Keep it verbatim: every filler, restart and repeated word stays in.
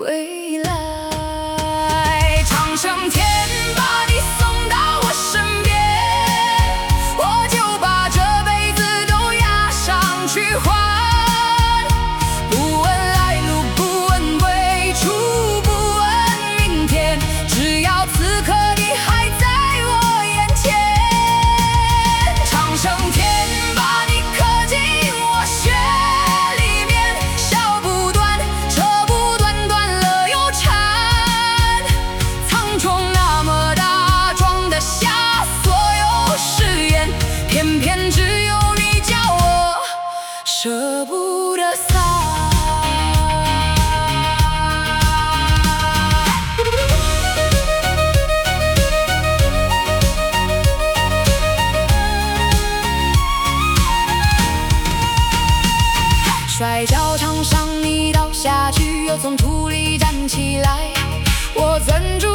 归来。长生天把你送到我身边，我就把这辈子都押上去还。不问来路，不问归处，不问明天，只要此刻你还在我眼前。长生天把你刻进我血里面，笑不断，扯不断，断了又缠。苍穹那么大，装得下所有誓言，偏偏只有你叫我舍不得散。摔跤场上你倒下去，又从土里站起来，我攥住